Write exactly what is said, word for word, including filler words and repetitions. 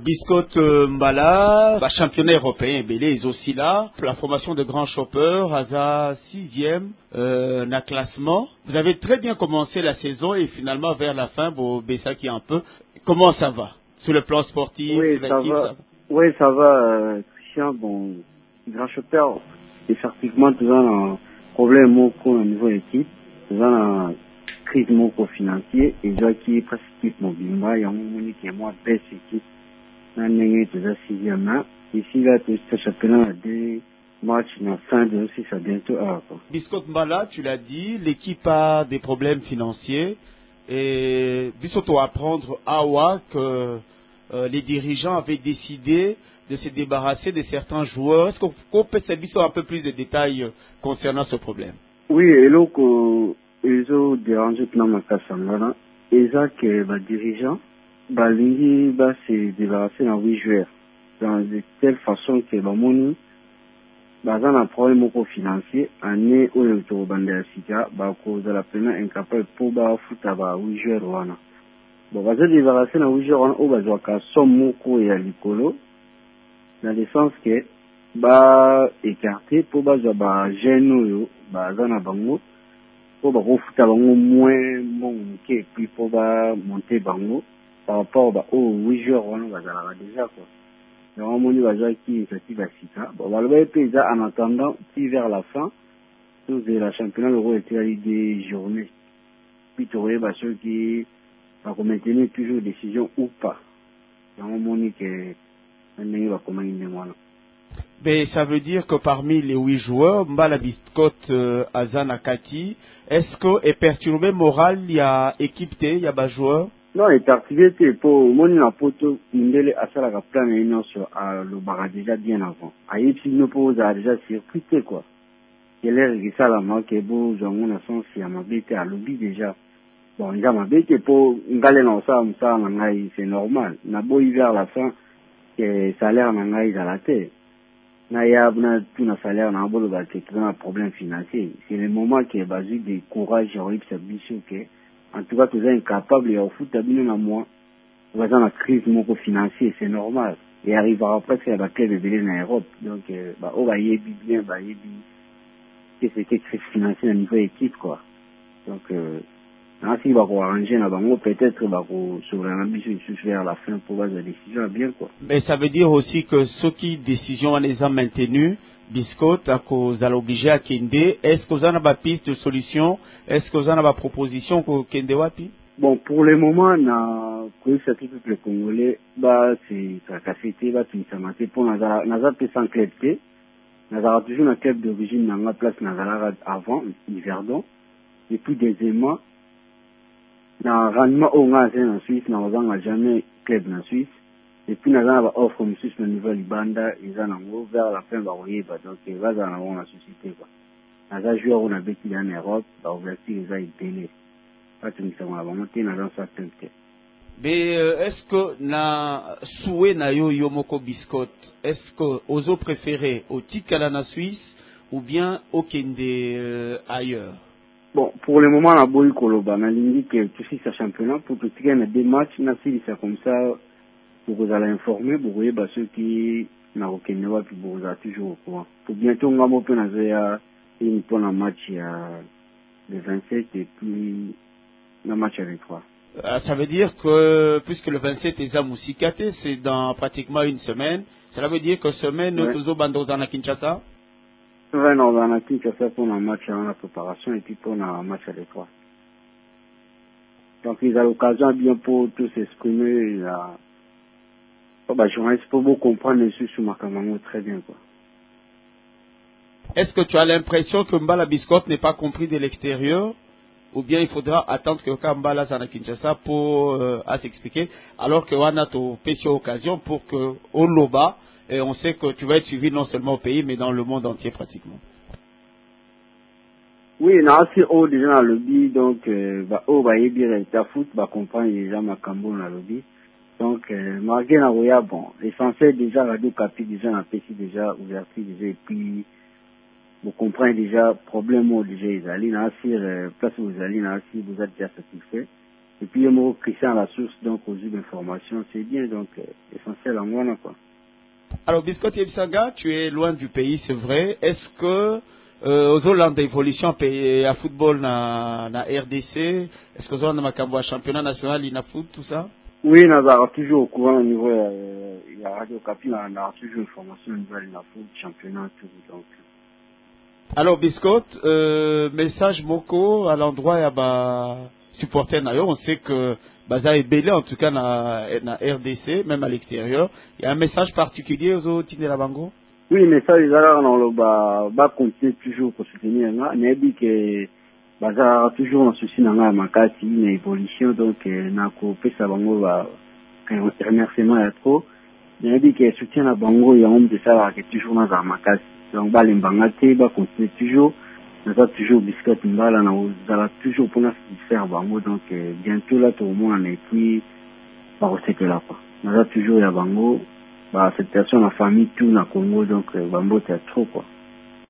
Biscotte euh, Mbala, bah, championnat européen, Belé est aussi là. La formation de grands choppers, Haza sixième, euh, na classement. Vous avez très bien commencé la saison et finalement vers la fin, vous baissez qui un peu. Comment ça va? Sur le plan sportif, Oui, sur ça l'équipe, va. ça va? Oui, ça va, euh, Christian. Bon, grand chopper, effectivement, tu as un problème au niveau équipe. Tu as un crise moko financier et j'ai qui est presque équipe mobile. Il y a un moment qui est moi baisse équipe. Dans le tu as sixième main. Ici, là, tu as championnat à deux matchs, na fin de aussi, ça bientôt à quoi. Biscotte Mbala, tu l'as dit, l'équipe a des problèmes financiers. Et Biscotte doit apprendre à Awa que euh, les dirigeants avaient décidé de se débarrasser de certains joueurs. Est-ce qu'on peut savoir un peu plus de détails euh, concernant ce problème? Oui, et donc, euh, ils ont dérangé dans ma casse en là. Et ça, que les dirigeants, bah, l'Indy, bah, c'est débarrassé dans huit joueurs. Dans de telle façon que, bah, mon, bah, dans un problème au financier, année où le tour bandé à Sika, bah, cause de la peine incapable pour, bah, foutre, bah, huit joueurs, voilà. Bon, bah, c'est débarrassé dans huit joueurs, où, bah, zoaka, somme, moko, et à l'icolo, dans le sens que, bah, écarté, pour, bah, zoaka, bah, gêne, bah, dans la bango, pour bakofuta bango moins bon que puis pour ba monter bango par rapport ba au huit jours on va là déjà quoi donc on dit baza qui ça qui va sika bon va le pays en attendant puis vers la fin tous de la championnat l'euro était à des journées puis tu vois bah ceux qui va maintenir toujours décision ou pas donc on dit que on va comment il est moi. Mais ça veut dire que parmi les huit joueurs, Mbala Biscotte, euh, Azana Kati, est-ce que est perturbé moral, il y a équipe, il y a des joueurs? Non, et activité pour mon la poto ndele asala ka plan réunion sur le bar déjà bien avant. Aïe si nous pose a déjà circuité quoi. Il est que ça la marque que bon j'en on a sens si à ma bête à lobby déjà. Bon, il a ma bête pour ngale non ça ça ngai c'est normal. Na beau vers la fin que salaire ngai à la tête. Na ya na tout na salaire na bolo ba que un problème financier. C'est le moment qui est basé de courage et horrible ça bichou que en tout cas tu es incapable de foot à bien à moi. On va dans la crise moko financier, c'est normal. Et arrivera presque à la clé de Belé en Europe. Donc, euh, bah, on va y être bien, bah, y être que c'était crise financière à niveau équipe, quoi. Donc, euh, ainsi, va qu'on arranger là-bas, peut-être, bah, qu'on sur l'ambition de vers la fin pour voir la décision bien, quoi. Mais ça veut dire aussi que ceux qui décision en les a maintenus, Biscotte, à cause à l'obligé à Kende, est-ce que vous avez une piste de solution? Est-ce que vous avez une proposition pour Kende Wapi? Bon, pour le moment, na quoi ça tout le Congolais, bah, c'est ça cassé, bah, tout ça maté pour naza naza pe sans club T. Naza toujours un club d'origine dans la place naza avant, Yverdon. Et puis deuxièmement, na rendement au magasin en Suisse, na n'a jamais club en Suisse. Et puis naza na offre en Suisse au niveau Libanda, ils en ont vers la fin bah oui, bah donc ils vont avoir la société quoi. Naza joueur on a vécu en Europe, bah ouverture ils ont été mais euh, est-ce que na souhait na yo yomoko Biscotte, est-ce que ozo préféré au Tikala na Suisse ou bien au Kende euh, ailleurs? Bon, pour le moment, la Boy Koloba, on a dit que tout ce championnat, pour tout ce qui est des matchs, on a fait ça comme ça, pour vous aller informer, pour vous voyez, ceux qui n'ont aucun niveau, puis vous avez toujours au courant. Pour bientôt, on va faire une bonne match le vingt-sept et puis un match avec trois. Euh, ça veut dire que, puisque le vingt-sept est à Moussikate, c'est dans pratiquement une semaine, cela veut dire que semaine, nous tous au Bandozana Kinshasa? Oui, non, on a Kinshasa pour un match en la préparation et puis pour un match avec trois. Donc, ils ont l'occasion bien pour tous s'exprimer. Là. Oh, bah, journaliste pour vous comprendre le sur Makamango très bien, quoi. Est-ce que tu as l'impression que Mbala Biscotte n'est pas compris de l'extérieur? Ou bien il faudra attendre que Kambala Zana Kinshasa pour euh, à s'expliquer, alors que on a ton péché occasion pour que au Loba, et on sait que tu vas être suivi non seulement au pays, mais dans le monde entier pratiquement. Oui, non, c'est haut déjà dans le lobby, donc, euh, bah, oh, bah, il y a des foot, bah, comprendre déjà ma cambo dans le lobby. Donc, euh, malgré la roya, bon, l'essentiel déjà, Radio Capi, déjà, la P C déjà, ouverture déjà, et puis, vous comprenez déjà, problème où déjà, ils allaient, là, sur, euh, place où vous allez, là, si vous êtes déjà satisfait. et puis moi Christian la source donc aux yeux d'information c'est bien donc euh, essentiel en moi quoi. Alors Biscot Yebisanga, tu es loin du pays, c'est vrai. Est-ce que euh, aux Hollandes d'évolution à football na na R D C, est-ce que aux Hollandes makambo championnat national il na foot tout ça? Oui, on a toujours au courant au niveau euh, il y a Radio Capi, on a toujours information au niveau de la foot championnat tout donc. Alors Biscot, euh, message moko à l'endroit ya ba supporter na yo, on sait que Baza est belé en tout cas na na R D C même à l'extérieur. Il y a un message particulier aux autres de la Bango? Oui, mais ça, ils ont ba ba continuer toujours pour soutenir nga. Mais dit que Baza toujours en souci na nga makati une évolution donc na ko pesa bango ba remerciement ya trop. Mais dit que soutien na bango ya homme de ça que toujours na za makati. Donc ba lembanga te ba continuer toujours. Na ça toujours Biscuit mbala na za toujours pour na faire bango donc bientôt là tout le monde et puis ba recette là quoi. Na ça toujours ya bango. Bah, cette personne, la famille, tout, na Congo, donc, euh, Bambo, t'es trop, quoi.